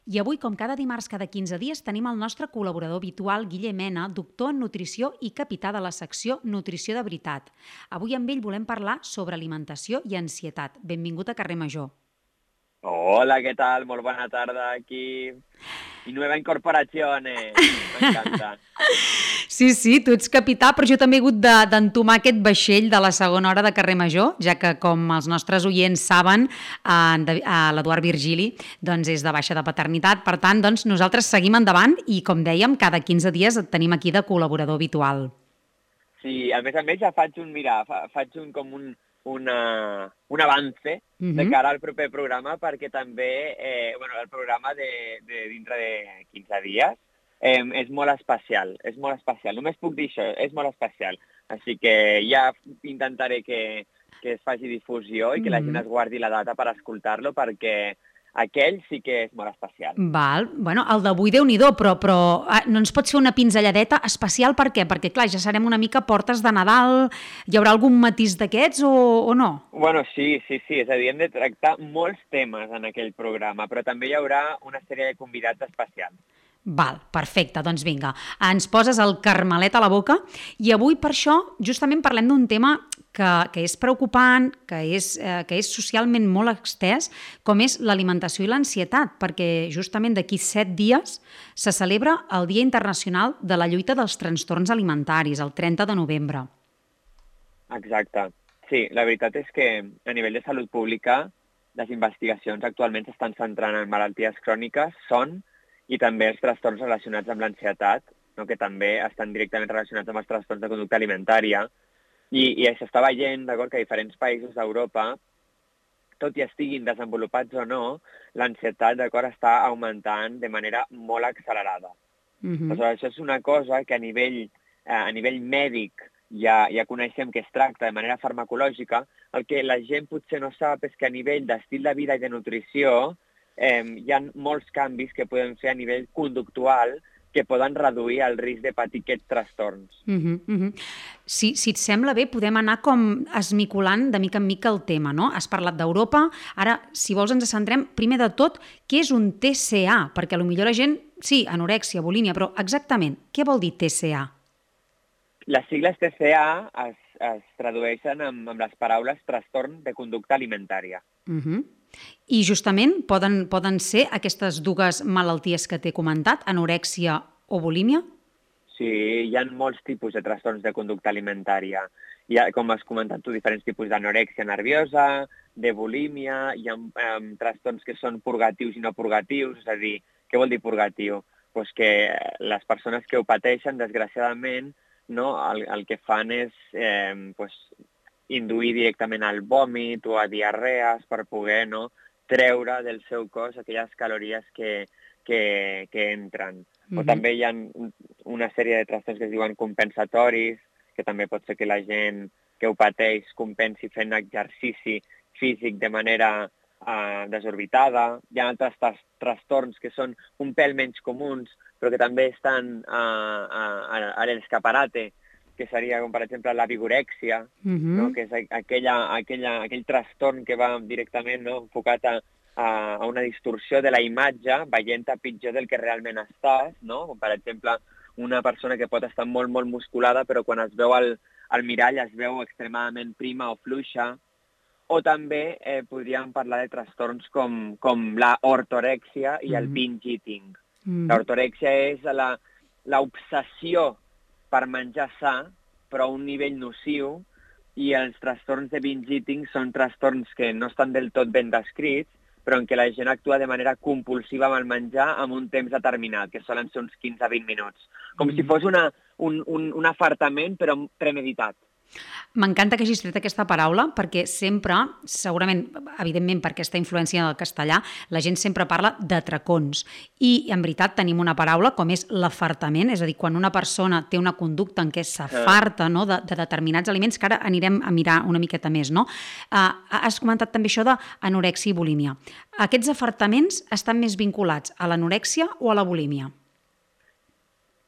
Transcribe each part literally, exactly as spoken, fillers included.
I avui, com cada dimarts cada quinze dies, tenim el nostre col·laborador habitual, Guillem Mena, doctor en nutrició i capità de la secció Nutrició de Veritat. Avui amb ell volem parlar sobre alimentació i ansietat. Benvingut a Carrer Major. Hola, què tal? Molt bona tarda aquí. I nueva incorporazione. M'encanta. Sí, sí, tu ets capità, però jo també he hagut de- d'entomar aquest vaixell de la segona hora de Carrer Major, ja que, com els nostres oients saben, en Davi- eh, l'Eduard Virgili doncs és de baixa de paternitat. Per tant, doncs, nosaltres seguim endavant i, com dèiem, cada quinze dies et tenim aquí de col·laborador habitual. Sí, a més a més ja faig un, mira, fa, faig un com un, una, un avance Mhm. de cara al proper programa, perquè també, eh, bueno, el programa de, de dintre de quinze dies eh, és molt especial, és molt especial. Només puc dir això, és molt especial. Així que ja intentaré que, que es faci difusió i que la gent Mhm. es guardi la data per escoltar-lo, perquè aquell sí que és molt especial. Val. Bueno, el d'avui, Déu-n'hi-do, però, però ah, no ens pots fer una pinzelladeta especial per què? Perquè, clar, ja serem una mica portes de Nadal. Hi haurà algun matís d'aquests o, o no? Bueno, sí, sí, sí, és a dir, hem de tractar molts temes en aquell programa, però també hi haurà una sèrie de convidats especials. Val, perfecte, doncs vinga, ens poses el carmelet a la boca i avui per això justament parlem d'un tema que, que és preocupant, que és, eh, que és socialment molt extès, com és l'alimentació i l'ansietat, perquè justament d'aquí set dies se celebra el Dia Internacional de la Lluita dels Trastorns Alimentaris, el trenta de novembre. Exacte. Sí, la veritat és que a nivell de salut pública les investigacions actualment s'estan centrant en malalties cròniques, son i també els trastorns relacionats amb l'ansietat, no? Que també estan directament relacionats amb els trastorns de conducta alimentària. I, i s'està veient, d'acord, que a diferents països d'Europa, tot i estiguin desenvolupats o no, l'ansietat, d'acord, està augmentant de manera molt accelerada. Mhm. Aleshores, això és una cosa que a nivell, eh, a nivell mèdic ja, ja coneixem que es tracta de manera farmacològica. El que la gent potser no sap és que a nivell d'estil de vida i de nutrició eh, hi ha molts canvis que podem fer a nivell conductual que poden reduir el risc de patir aquests trastorns. Mhm, mhm. Si, si et sembla bé, podem anar com esmicolant de mica en mica el tema, no? Has parlat d'Europa, ara, si vols, ens centrem primer de tot què és un T C A, perquè potser la gent, sí, anorèxia, bulímia, però exactament, què vol dir T C A? Les sigles T C A es, es tradueixen amb, amb les paraules trastorn de conducta alimentària. Mhm. I justament poden, poden ser aquestes dues malalties que t'he comentat, anorèxia o bulímia? Sí, hi ha molts tipus de trastorns de conducta alimentària. Hi ha, com has comentat tu, diferents tipus d'anorèxia nerviosa, de bulímia, hi ha um, trastorns que són purgatius i no purgatius, és a dir, què vol dir purgatiu? Pues que les persones que ho pateixen, desgraciadament, no, el, el que fan és eh, pues, induir directament al vòmit o a diarrees per poder, no, treure del seu cos aquelles calories que, que, que entren. O Mhm. també hi ha una sèrie de trastorns que es diuen compensatoris, que també pot ser que la gent que ho pateix compensi fent exercici físic de manera uh, desorbitada. Hi ha altres trastorns que són un pèl menys comuns, però que també estan uh, uh, a l'escaparate, que seria com, per exemple, la vigorèxia, Mhm. no? Que és aquella, aquella, aquell trastorn que va directament, no, enfocat a, a, a una distorsió de la imatge, veient-te pitjor del que realment estàs, no? Com, per exemple, una persona que pot estar molt, molt musculada, però quan es veu al, al mirall es veu extremadament prima o fluixa. O també eh, podríem parlar de trastorns com, com la ortorèxia i el Mhm. binge eating. Mhm. L'ortorèxia és la, l'obsessió per menjar sa, però a un nivell nociu, i els trastorns de binge eating són trastorns que no estan del tot ben descrits, però en què la gent actua de manera compulsiva amb el menjar en un temps determinat, que solen ser uns quinze a vint minuts. Com Mm. si fos una, un, un, un afartament, però premeditat. M'encanta que hagis tret aquesta paraula perquè sempre, segurament, evidentment per aquesta influència del castellà, la gent sempre parla d'atracons. I, en veritat, tenim una paraula com és l'afartament, és a dir, quan una persona té una conducta en què s'afarta, no, de, de determinats aliments, que ara anirem a mirar una miqueta més, no? Uh, has comentat també això d'anorèxia i bulímia. Aquests afartaments estan més vinculats a l'anorèxia o a la bulímia?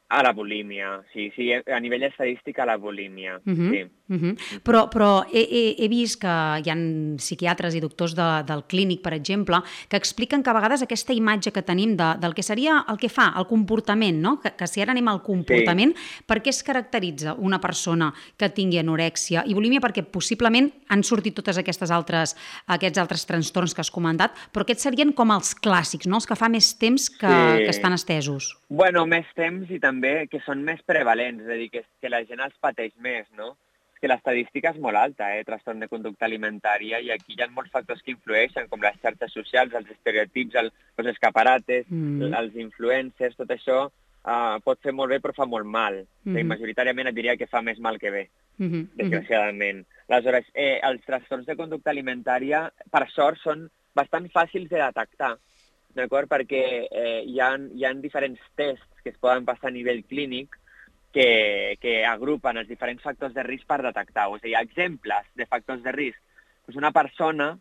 A la bulímia, sí, sí, a nivell estadístic a la bulímia, uh -huh, sí. Uh -huh. Però, però he, he, he vist que hi ha psiquiatres i doctors de, del clínic, per exemple, que expliquen que a vegades aquesta imatge que tenim de, del que seria el que fa, el comportament, no? que, que si ara anem al comportament, sí. Per què es caracteritza una persona que tingui anorèxia i bulímia? Perquè possiblement han sortit totes aquestes altres, aquests altres trastorns que has comentat, però aquests serien com els clàssics, no? Els que fa més temps que, sí. que estan estesos. Bueno, més temps i també que són més prevalents, és a dir, que, que la gent els pateix més, no? És que l'estadística és molt alta, eh? Trastorn de conducta alimentària, i aquí hi ha molts factors que influeixen, com les xarxes socials, els estereotips, el, els escaparates, mm. els influencers, tot això uh, pot fer molt bé però fa molt mal. Mm -hmm. O sigui, majoritàriament et diria que fa més mal que bé, mm -hmm. desgraciadament. Aleshores, eh, els trastorns de conducta alimentària, per sort, són bastant fàcils de detectar, d'acord? Perquè eh, hi, ha, hi ha diferents tests que es poden passar a nivell clínic que, que agrupen els diferents factors de risc per detectar-ho. És a dir, exemples de factors de risc. Pues una persona,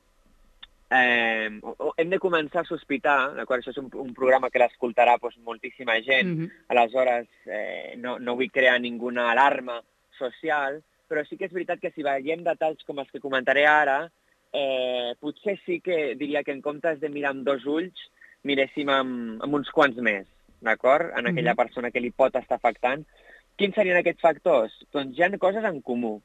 eh, hem de començar a sospitar, d'acord? Això és un, un programa que l'escoltarà pues, moltíssima gent, mm-hmm. Aleshores eh, no, no vull crear ninguna alarma social, però sí que és veritat que si veiem detalls com els que comentaré ara, eh, potser sí que diria que en comptes de mirar amb dos ulls, miréssim amb, amb uns quants més, d'acord? En aquella mm-hmm. persona que li pot estar afectant. Quins serien aquests factors? Doncs hi ha coses en comú.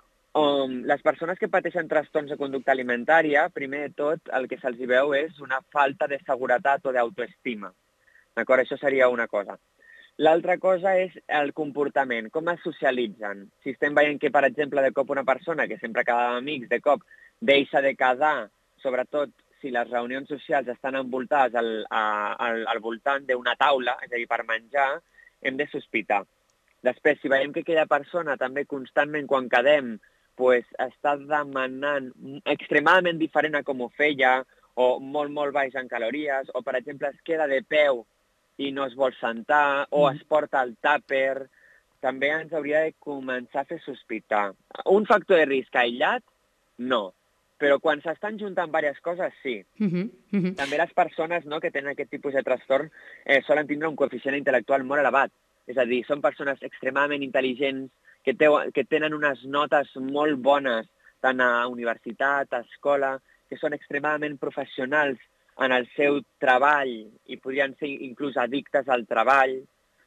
Um, les persones que pateixen trastorns de conducta alimentària, primer de tot, el que se'ls veu és una falta de seguretat o d'autoestima. D'acord? Això seria una cosa. L'altra cosa és el comportament, com es socialitzen. Si estem veient que, per exemple, de cop una persona que sempre quedava amb amics, de cop deixa de quedar, sobretot si les reunions socials estan envoltades al, al, al voltant d'una taula, és a dir, per menjar, hem de sospitar. Després, si veiem que aquella persona també constantment quan quedem pues, està demanant extremadament diferent a com ho feia, o molt, molt baix en calories, o, per exemple, es queda de peu i no es vol sentar, o es porta el tàper, també ens hauria de començar a fer sospitar. Un factor de risc aïllat, no. Però quan s'estan juntant diverses coses, sí. Uh-huh, uh-huh. També les persones, no, que tenen aquest tipus de trastorn eh, solen tindre un coeficient intel·lectual molt elevat. És a dir, són persones extremadament intel·ligents, que, te, que tenen unes notes molt bones, tant a universitat, a escola, que són extremadament professionals en el seu treball i podrien ser inclús addictes al treball.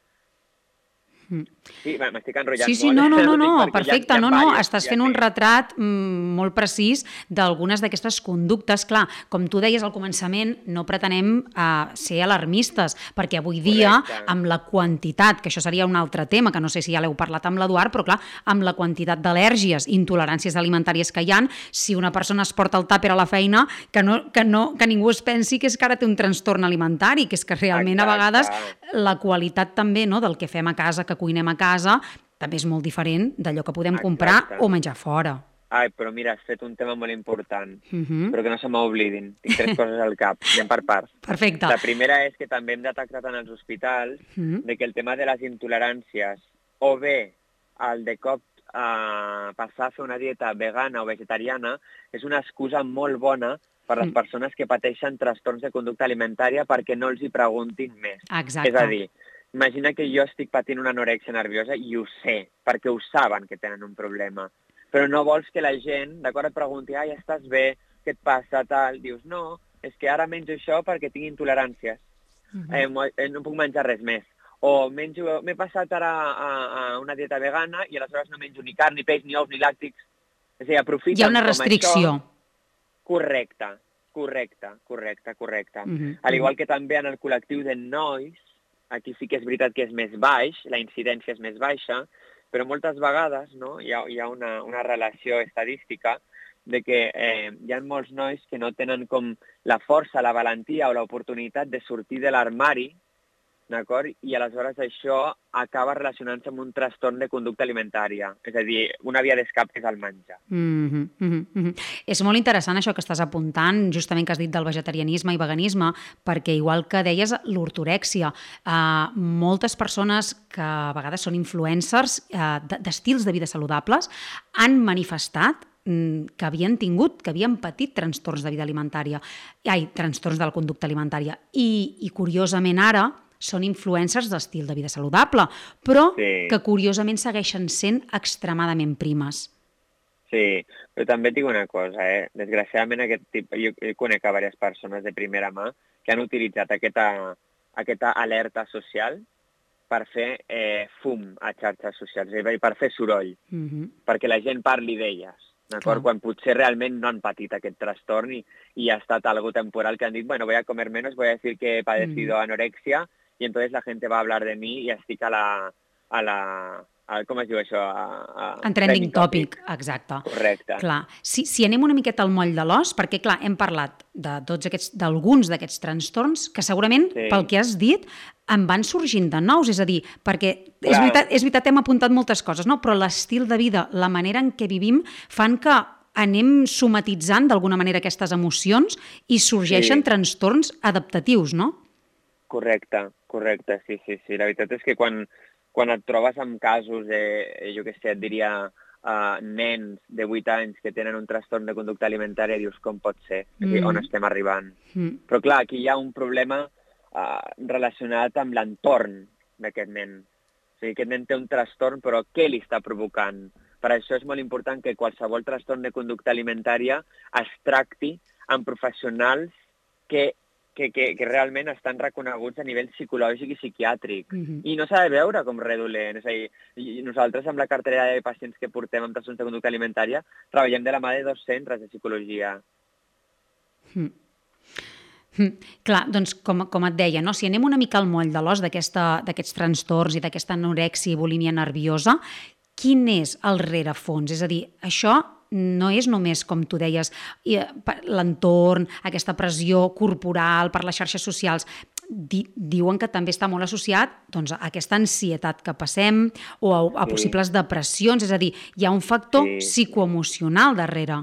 Sí, m'estic enrotllant sí, sí, molt. No, no, no, no perfecte, no, no, estàs fent un retrat mm, molt precís d'algunes d'aquestes conductes. Clar, com tu deies al començament, no pretenem uh, ser alarmistes, perquè avui dia, correcte, amb la quantitat, que això seria un altre tema, que no sé si ja l'heu parlat amb l'Eduard, però clar, amb la quantitat d'al·lèrgies, intoleràncies alimentàries que hi ha, si una persona es porta el tàper a la feina, que, no, que, no, que ningú es pensi que és que ara té un trastorn alimentari, que és que realment, exacte, a vegades la qualitat també, no, del que fem a casa, que cuinem a casa, també és molt diferent d'allò que podem, exacte, comprar o menjar fora. Ai, però mira, has fet un tema molt important, uh-huh. però que no se m'oblidin. Tinc tres coses al cap, anem per parts. Perfecte. La primera és que també hem detectat en els hospitals uh-huh. de que el tema de les intoleràncies, o bé el de cop a passar a fer una dieta vegana o vegetariana, és una excusa molt bona per a les persones que pateixen trastorns de conducta alimentària perquè no els hi preguntin més. Exacte. És a dir, imagina que jo estic patint una anorèxia nerviosa i ho sé, perquè ho saben que tenen un problema. Però no vols que la gent, d'acord, et pregunti, ai, estàs bé, què et passa, tal? Dius, no, és que ara menjo això perquè tinc intoleràncies. Uh-huh. eh, no puc menjar res més. O menjo, m'he passat ara a, a una dieta vegana i aleshores no menjo ni carn, ni peix, ni ous, ni làctics. És a dir, aprofiten. Hi ha una restricció. Això. Correcte, correcte, correcte, correcte. Uh-huh. Al igual que també en el col·lectiu de nois, aquí sí que és veritat que és més baix, la incidència és més baixa, però moltes vegades, no, hi ha, hi ha una, una relació estadística de que eh, hi ha molts nois que no tenen com la força, la valentia o l'oportunitat de sortir de l'armari, d'acord? I aleshores això acaba relacionant-se amb un trastorn de conducta alimentària. És a dir, una via d'escap és el menjar. Mm-hmm, mm-hmm. És molt interessant això que estàs apuntant, justament que has dit del vegetarianisme i veganisme, perquè igual que deies l'ortorèxia, eh, moltes persones que a vegades són influencers eh, d'estils de vida saludables han manifestat que havien tingut, que havien patit trastorns de vida alimentària, ai, trastorns de la conducta alimentària. I, i curiosament ara, són influencers d'estil de vida saludable, però Sí. que curiosament segueixen sent extremadament primes. Sí, però també et dic una cosa, eh? Desgraciadament aquest tipus, jo, jo conec a diverses persones de primera mà que han utilitzat aquesta, aquesta alerta social per fer eh, fum a xarxes socials, és a dir, per fer soroll, Mm-hmm. perquè la gent parli d'elles, d'acord? Quan potser realment no han patit aquest trastorn i, i ha estat algo temporal que han dit, bueno, voy a comer menos, voy a decir que he padecido Mm-hmm. anorexia y entonces la gente va a hablar de mí y estic a la... A la a, com es diu això? A, a, En trending topic, exacte. Correcte. Clar, si, si anem una miqueta al moll de l'os, perquè clar, hem parlat de tots aquests, d'alguns d'aquests trastorns que segurament, Sí. pel que has dit, en van sorgint de nous, és a dir, perquè és Clar. veritat, és veritat, hem apuntat moltes coses, no? Però l'estil de vida, la manera en què vivim, fan que anem somatitzant d'alguna manera aquestes emocions i sorgeixen Sí. trastorns adaptatius, no? Correcte, correcte, sí, sí, sí. La veritat és que quan, quan et trobes amb casos de, jo què sé, et diria, uh, nens de vuit anys que tenen un trastorn de conducta alimentària, dius, com pot ser? Mm. Mm. On estem arribant? Mm. Però clar, aquí hi ha un problema uh, relacionat amb l'entorn d'aquest nen. O sigui, aquest nen té un trastorn, però què li està provocant? Per això és molt important que qualsevol trastorn de conducta alimentària es tracti amb professionals que Que, que, que realment estan reconeguts a nivell psicològic i psiquiàtric. Mm-hmm. I no s'ha de veure com res dolent. És a dir, nosaltres, amb la cartera de pacients que portem amb trastorns de conducta alimentària, treballem de la mà de dos centres de psicologia. Mm. Mm. Clar, doncs com, com et deia, no? Si anem una mica al moll de l'os d'aquests trastorns i d'aquesta anorèxia i bulímia nerviosa, quin és el rerefons? És a dir, això no és només, com tu deies, l'entorn, aquesta pressió corporal per les xarxes socials. Di, diuen que també està molt associat doncs, a aquesta ansietat que passem o a, a Sí. possibles depressions. És a dir, hi ha un factor Sí. psicoemocional darrere.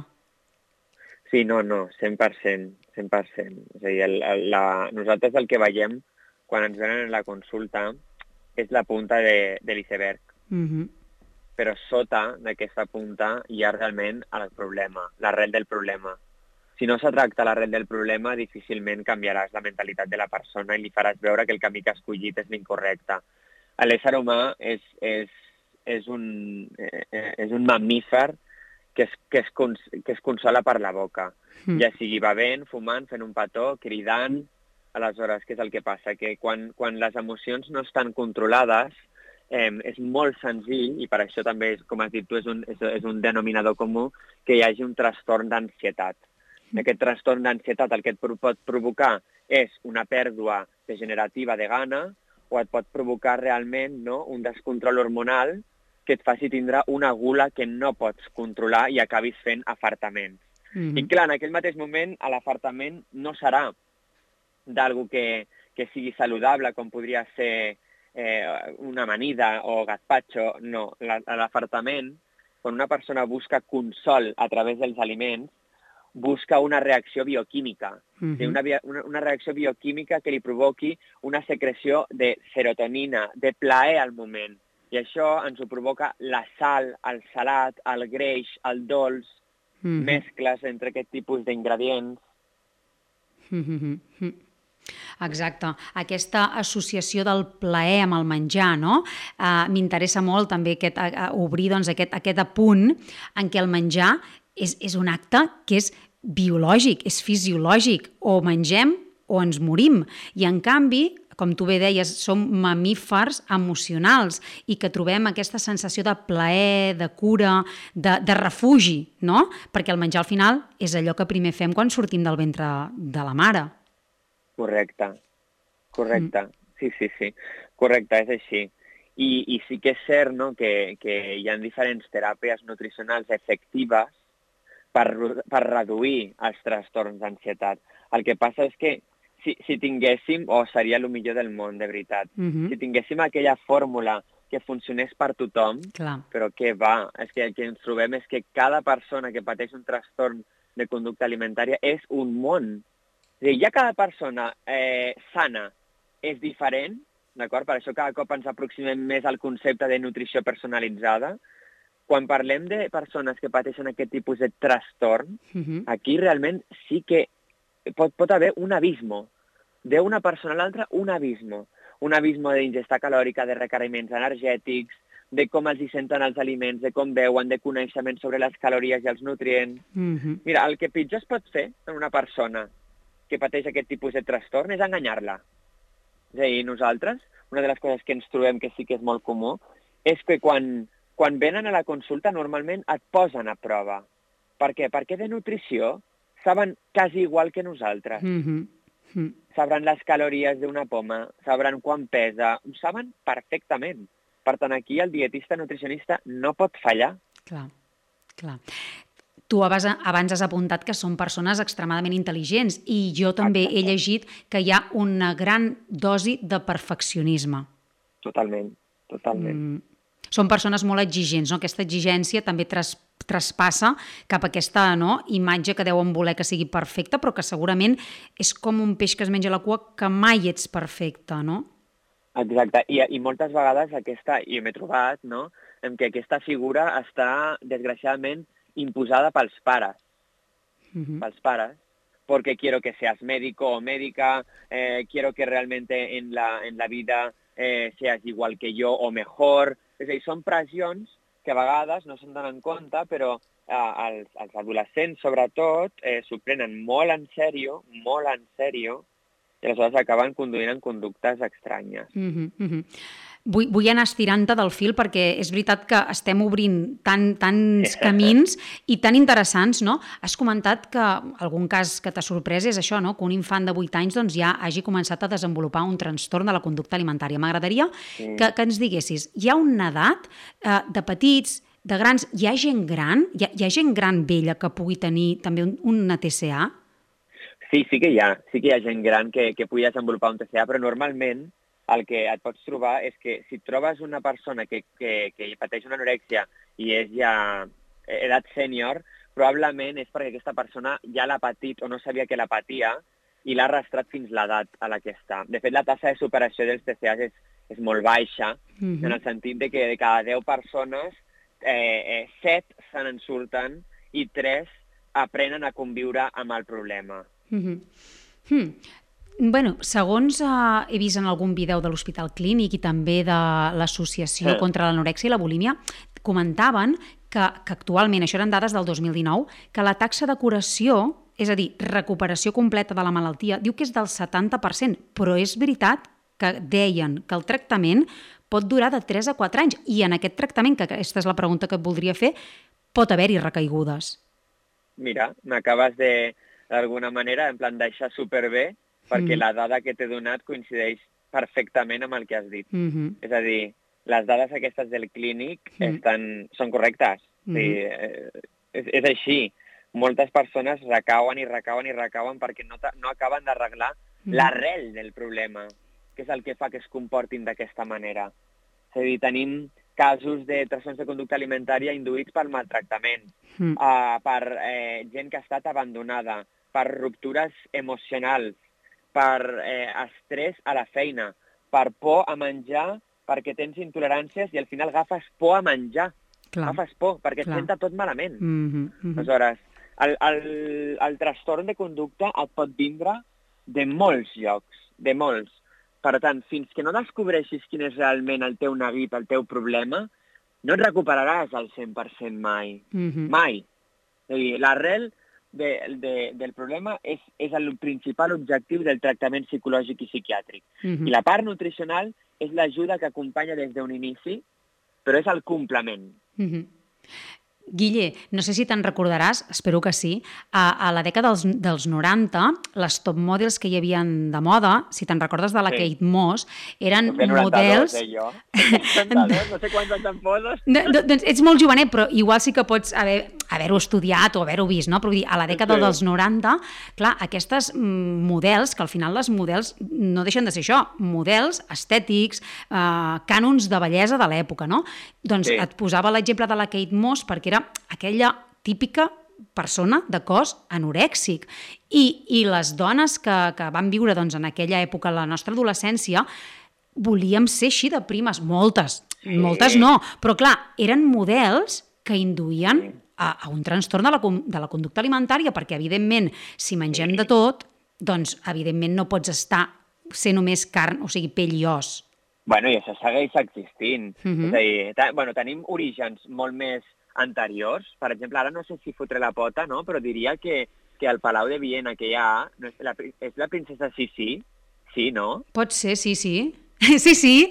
Sí, no, no, cent per cent, cent per cent. És a dir, el, el, la, nosaltres el que veiem quan ens venen a la consulta és la punta de, de l'iceberg. Mm-hmm. Però sota d'aquesta punta hi ha realment el problema, l'arrel del problema. Si no se tracta l'arrel del problema, difícilment canviaràs la mentalitat de la persona i li faràs veure que el camí que ha escollit és l'incorrecte. L'ésser humà és, és, és, un, eh, és un mamífer que es, que, es cons, que es consola per la boca. Mm. Ja sigui bevent, fumant, fent un petó, cridant. Aleshores, què és el que passa? Que quan, quan les emocions no estan controlades, Eh, és molt senzill, i per això també, com has dit tu, és un, és, és un denominador comú, que hi hagi un trastorn d'ansietat. Aquest trastorn d'ansietat el que et pot provocar és una pèrdua degenerativa de gana o et pot provocar realment, no, un descontrol hormonal que et faci tindre una gula que no pots controlar i acabis fent afartaments. Mm-hmm. I clar, en aquell mateix moment l'afartament no serà d'algú que, que sigui saludable, com podria ser Eh, una amanida o gazpacho, no. L'afartament, quan una persona busca consol a través dels aliments, busca una reacció bioquímica. Mm-hmm. O sigui, una, una, una reacció bioquímica que li provoqui una secreció de serotonina, de plaer al moment. I això ens ho provoca la sal, el salat, el greix, el dolç, mm-hmm. mescles entre aquest tipus d'ingredients. Mm-hmm. Exacte, aquesta associació del plaer amb el menjar, no? Uh, m'interessa molt també aquest, uh, obrir doncs, aquest, aquest apunt en què el menjar és, és un acte que és biològic, és fisiològic, o mengem o ens morim, i en canvi, com tu bé deies, som mamífers emocionals i que trobem aquesta sensació de plaer, de cura, de, de refugi, no? Perquè el menjar al final és allò que primer fem quan sortim del ventre de la mare. Correcte, correcte, mm. sí, sí, sí, correcte, és així. I, i sí que és cert, no?, que, que hi ha diferents teràpies nutricionals efectives per, per reduir els trastorns d'ansietat. El que passa és que si, si tinguéssim, o oh, seria el millor del món, de veritat, mm-hmm. si tinguéssim aquella fórmula que funcionés per tothom, clar. Però què va? És que el que ens trobem és que cada persona que pateix un trastorn de conducta alimentària és un món. Ja cada persona eh, sana és diferent, d'acord? Per això cada cop ens aproximem més al concepte de nutrició personalitzada. Quan parlem de persones que pateixen aquest tipus de trastorn, uh-huh. aquí realment sí que pot, pot haver un abisme. d'una persona a l'altra un abismo. Un abismo d'ingesta calòrica, de requeriments energètics, de com els hi senten els aliments, de com veuen, de coneixements sobre les calories i els nutrients. Mhm. Mira, el que pitjor es pot fer en una persona que pateix aquest tipus de trastorn és enganyar-la. És a dir, nosaltres, una de les coses que ens trobem que sí que és molt comú, és que quan, quan venen a la consulta normalment et posen a prova. Per què? Perquè de nutrició saben quasi igual que nosaltres. Mhm. Mhm. Sabran les calories d'una poma, sabran quan pesa, ho saben perfectament. Per tant, aquí el dietista nutricionista no pot fallar. Clar, clar. Tu abans, abans has apuntat que són persones extremadament intel·ligents i jo també Exacte. he llegit que hi ha una gran dosi de perfeccionisme. Totalment, totalment. Mm. Són persones molt exigents, no? Aquesta exigència també tras, traspassa cap a aquesta, no, imatge que deuen voler que sigui perfecta, però que segurament és com un peix que es menja la cua, que mai ets perfecte, no? Exacte, I, i moltes vegades aquesta, i m'he trobat, no?, en què aquesta figura està, desgraciadament, imposada pels pares. Uh-huh. Pels pares, porque quiero que seas médico o médica, eh, quiero que realmente en la, en la vida eh, seas igual que yo o mejor. És a dir, són pressions que a vegades no se'n donen compte, però eh, els, els adolescents, sobretot, eh, s'ho prenen molt en sèrio, molt en sèrio, i aleshores acaben conduint en conductes estranyes. Uh-huh, uh-huh. Vull, vull anar estirant-te del fil perquè és veritat que estem obrint tan, tants camins i tan interessants, no? Has comentat que algun cas que t'ha sorprès és això, no? Que un infant de vuit anys doncs, ja hagi començat a desenvolupar un trastorn de la conducta alimentària. M'agradaria sí. que, que ens diguessis, hi ha una edat eh, de petits, de grans, hi ha gent gran, hi ha, hi ha gent gran vella que pugui tenir també un, una T C A? Sí, sí que hi ha, sí que hi ha gent gran que, que pugui desenvolupar un T C A, però normalment el que et pots trobar és que si trobes una persona que, que, que pateix una anorèxia i és ja edat sènior, probablement és perquè aquesta persona ja l'ha patit o no sabia que la patia i l'ha arrastrat fins l'edat a la que està. De fet, la tassa de superació dels T C As és, és molt baixa, mm-hmm. en el sentit de que de cada deu persones, eh, eh, set se n'en surten i tres aprenen a conviure amb el problema. Mm-hmm. Hmm. Bueno, segons eh, he vist en algun vídeo de l'Hospital Clínic i també de l'Associació sí. contra l'anorèxia i la bulímia, comentaven que, que actualment, això eren dades del dos mil dinou, que la taxa de curació, és a dir, recuperació completa de la malaltia, diu que és del setanta per cent, però és veritat que deien que el tractament pot durar de tres a quatre anys i en aquest tractament, que aquesta és la pregunta que et voldria fer, pot haver-hi recaigudes. Mira, m'acabes de, d'alguna manera, en plan, deixar superbé, perquè mm. la dada que t'he donat coincideix perfectament amb el que has dit. Mm-hmm. És a dir, les dades aquestes del clínic mm. estan, són correctes. Mm. Sí, eh, és, és així. Moltes persones recauen i recauen i recauen perquè no, no acaben d'arreglar mm. l'arrel del problema, que és el que fa que es comportin d'aquesta manera. És a dir, tenim casos de trastorns de conducta alimentària induïts per maltractament, mm. uh, per eh, gent que ha estat abandonada, per ruptures emocionals, per eh, estrès a la feina, per por a menjar perquè tens intoleràncies i al final agafes por a menjar. Clar. Agafes por perquè Clar. et senta tot malament. Mm-hmm, mm-hmm. Aleshores, el, el, el trastorn de conducta et pot vindre de molts llocs, de molts. Per tant, fins que no descobreixis quin és realment el teu neguit, el teu problema, no et recuperaràs al cent per cent mai. Mm-hmm. Mai. És a dir, l'arrel De, de, del problema és, és el principal objectiu del tractament psicològic i psiquiàtric. Mm-hmm. I la part nutricional és l'ajuda que acompanya des d'un inici, però és el complement. Mm-hmm. Guille, no sé si te'n recordaràs, espero que sí, a, a la dècada dels, dels noranta, les top models que hi havia de moda, si te'n recordes de la sí. Kate Moss, eren models... Eh, jo. noranta-dos, no sé quants anys em poses. No, doncs ets molt jovenet, però igual sí que pots haver, haver-ho estudiat o haver-ho vist, no? Però vull dir, a la dècada sí. dels noranta, clar, aquestes models, que al final les models no deixen de ser això, models estètics, eh, cànons de bellesa de l'època, no? Doncs sí. et posava l'exemple de la Kate Moss perquè era aquella típica persona de cos anorèxic. I, i les dones que, que van viure doncs, en aquella època, la nostra adolescència, volíem ser així de primes. Moltes, sí. moltes no. Però clar, eren models que induïen a, a un trastorn de la, de la conducta alimentària, perquè evidentment, si mengem de tot, doncs evidentment no pots estar ser només carn, o sigui, pell i os. Bueno, i això segueix existint. Mhm. És a dir, te- bueno, tenim orígens molt més anteriors. Per exemple, ara no sé si fotré la pota, no? Però diria que, que el Palau de Viena que hi ha no és, la, pri- és la princesa Sissi, sí, no? Pot ser, sí, sí. Sí, sí.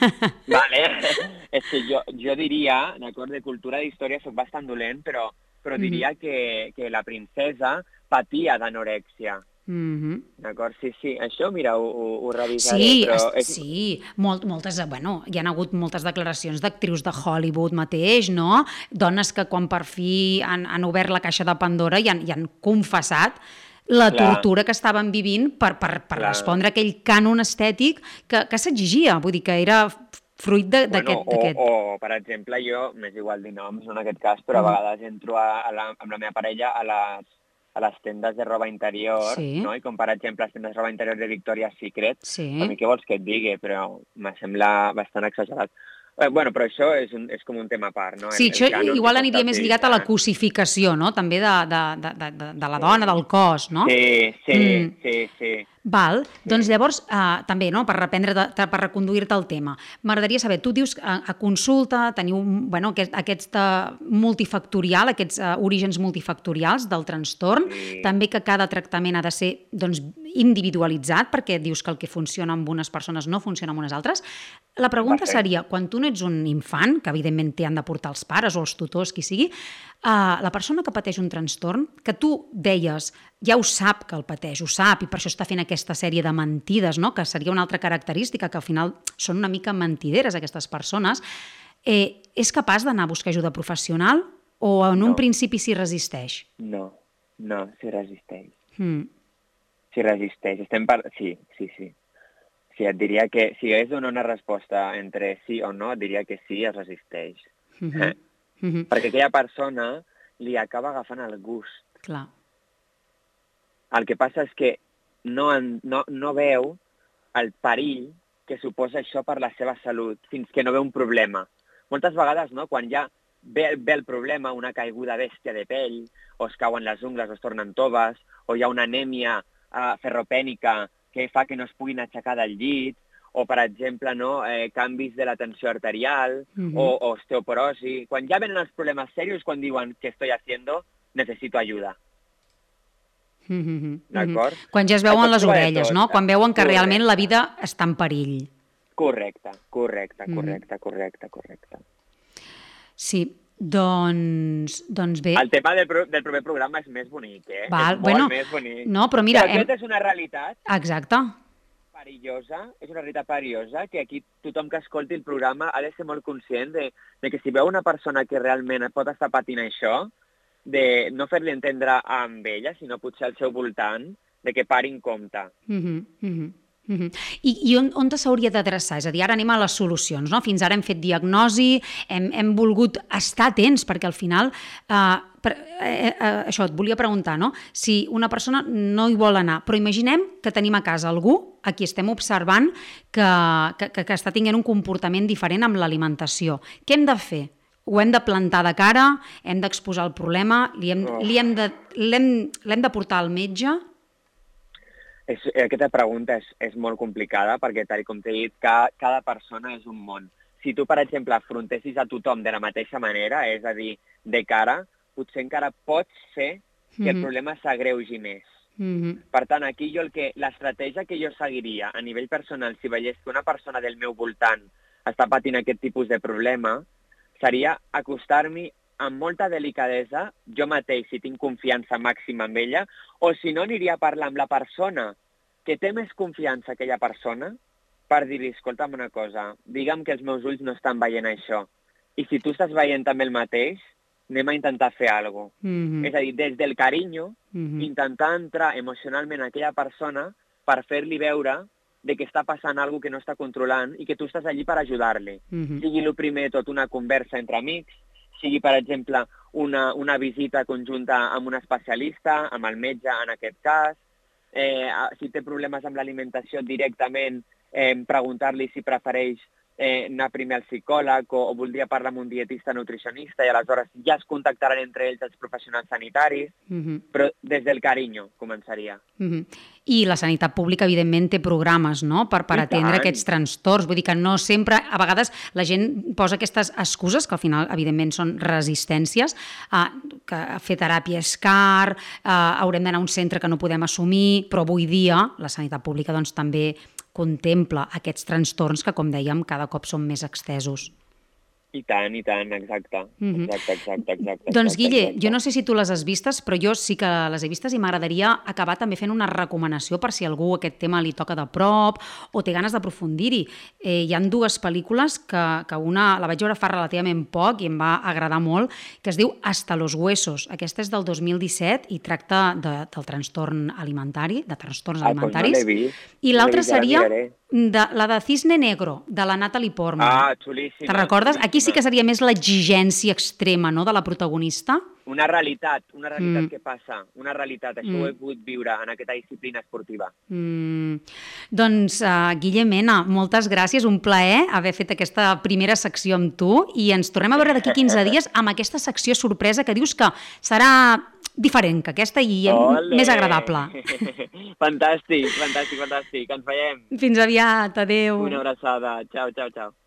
Vale. És que jo, jo diria, d'acord, de cultura d'història soc bastant dolent, però, però diria que, que la princesa patia d'anorèxia. Mhm. D'acord? Sí, sí. Això, mira, ho, ho, ho revisaré, Sí, però es- és... sí, molt, moltes, bueno, hi ha hagut moltes declaracions d'actrius de Hollywood mateix, no? Dones que quan per fi han, han obert la caixa de Pandora i han, i han confessat la Clar. tortura que estaven vivint per, per, per Clar. respondre a aquell cànon estètic que, que s'exigia, vull dir que era fruit de- Bueno, d'aquest... o, o, per exemple, jo, m'és igual dir noms, no en aquest cas, però a vegades entro a, a la, amb la meva parella a les, a les tendes de roba interior, Sí. no? I com, per exemple, les tendes de roba interior de Victoria's Secret, Sí. a mi què vols que et digui, però me sembla bastant exagerat. Eh, bueno, però això és, un, és com un tema a part, no? Sí, El- el això cànon igual que aniria s'està més lligat a la utilitzant. cosificació, no? També de, de, de, de, de- de la dona, del cos, no? Sí, sí, Mm. sí, sí. Val, doncs llavors, eh, també, no, per reprendre, per reconduir-te el tema, m'agradaria saber, tu dius que a, a consulta teniu bueno, aquest, aquest eh, multifactorial, aquests eh, orígens multifactorials del trastorn, Sí. també que cada tractament ha de ser doncs, individualitzat, perquè dius que el que funciona amb unes persones no funciona amb unes altres. La pregunta Perfecte. seria, quan tu no ets un infant, que evidentment t'hi han de portar els pares o els tutors, qui sigui, eh, la persona que pateix un trastorn, que tu deies, ja ho sap que el pateix, ho sap, i per això està fent aquesta sèrie de mentides, no? Que seria una altra característica, que al final són una mica mentideres aquestes persones, eh, és capaç d'anar a buscar ajuda professional o en un No. principi s'hi resisteix? No, no, s'hi resisteix. Mm. S'hi resisteix. Estem par... Sí, sí, sí. Sí, et diria que si hagués de donar una resposta entre sí o no, et diria que sí, es resisteix. Mm -hmm. Mm -hmm. Perquè aquella persona li acaba agafant el gust. Clar. El que passa és que no, en, no, no veu el perill que suposa això per la seva salut, fins que no veu un problema. Moltes vegades, no, quan ja ve, ve el problema, una caiguda bèstia de pell, o es cauen les ungles o es tornen toves, o hi ha una anèmia uh, ferropènica que fa que no es puguin aixecar del llit, o, per exemple, no, eh, canvis de la tensió arterial, Mhm. o, o osteoporosi. Quan ja venen els problemes serios, quan diuen què estoy haciendo, necesito ayuda. Mm -hmm. D'acord? Quan ja es Et veuen pots les trobar de orelles, tot, no? Quan veuen que correcte. realment la vida està en perill. Correcte, correcte, Mhm. correcte, correcte, correcte. Sí, doncs, doncs bé. El tema del, pro del proper programa és més bonic, eh? Val, és molt bueno, més bonic. no, però mira, Però aquest hem- és una realitat Exacte. perillosa, és una realitat perillosa, que aquí tothom que escolti el programa ha de ser molt conscient de, de que si veu una persona que realment pot estar patint això, de no fer-li entendre amb ella, sinó potser al seu voltant, de que pari en compte. Mhm, mhm, mhm. I, i on, on s'hauria d'adreçar? És a dir, ara anem a les solucions, no? Fins ara hem fet diagnosi, hem, hem volgut estar atents, perquè al final, eh, per, eh, eh, això, et volia preguntar, no? Si una persona no hi vol anar, però imaginem que tenim a casa algú a qui estem observant que, que, que, que està tenint un comportament diferent amb l'alimentació. Què hem de fer? Ho hem de plantar de cara, hem d'exposar el problema, li hem, Oh. li hem de, l'hem, l'hem de portar al metge? És, aquesta pregunta és, és molt complicada perquè, tal com t'he dit, cada, cada persona és un món. Si tu, per exemple, afrontessis a tothom de la mateixa manera, és a dir, de cara, potser encara pots fer que el Mhm. problema s'agreugi més. Mhm. Per tant, aquí jo el que l'estratègia que jo seguiria a nivell personal, si veiés que una persona del meu voltant està patint aquest tipus de problema, seria acostar-m'hi amb molta delicadesa, jo mateix, si tinc confiança màxima amb ella, o si no, aniria a parlar amb la persona que té més confiança aquella persona per dir-li, escolta'm una cosa, digue'm que els meus ulls no estan veient això. I si tu estàs veient també el mateix, anem a intentar fer alguna cosa. Mhm. És a dir, des del carinyo, Mhm. intentar entrar emocionalment a aquella persona per fer-li veure de que està passant alguna cosa que no està controlant i que tu estàs allí per ajudar-li. Mhm. Sigui el primer tot una conversa entre amics, sigui, per exemple, una, una visita conjunta amb un especialista, amb el metge en aquest cas, eh, si té problemes amb l'alimentació directament, eh, preguntar-li si prefereix eh, anar primer al psicòleg o, o voldria parlar amb un dietista nutricionista i aleshores ja es contactaran entre ells els professionals sanitaris, mm-hmm. però des del carinyo començaria. Mm-hmm. I la sanitat pública, evidentment, té programes, no?, per, per atendre aquests trastorns. Vull dir que no sempre, a vegades la gent posa aquestes excuses, que al final, evidentment, són resistències, eh, que fer teràpia és car, eh, haurem d'anar a un centre que no podem assumir, però avui dia la sanitat pública doncs, també contempla aquests trastorns que, com dèiem, cada cop són més extesos. I tant, i tant, exacte. Mm-hmm. Exacte, exacte, exacte. Doncs, Guille, exacte. jo no sé si tu les has vistes, però jo sí que les he vistes i m'agradaria acabar també fent una recomanació per si algú aquest tema li toca de prop o té ganes d'aprofundir-hi. Eh, hi ha dues pel·lícules que, que una la vaig veure fa relativament poc i em va agradar molt, que es diu Hasta los huesos. Aquesta és del dos mil disset i tracta de, del trastorn alimentari, de trastorns ah, alimentaris. Doncs no l'he vist. I l'altra no seria de, la de Cisne Negro, de la Natalie Portman. Ah, xulíssima. Te'n recordes? Xulíssima. Aquí sí que seria més l'exigència extrema, no?, de la protagonista. Una realitat, una realitat mm. que passa, una realitat. Això mm. ho he pogut viure en aquesta disciplina esportiva. Mm. Doncs, uh, Guille Mena, moltes gràcies, un plaer haver fet aquesta primera secció amb tu i ens tornem a veure d'aquí quinze dies amb aquesta secció sorpresa que dius que serà diferent que aquesta i Olé. Més agradable. Fantàstic, fantàstic, fantàstic. Ens veiem. Fins aviat, adeu. Una abraçada. Ciao, ciao, ciao.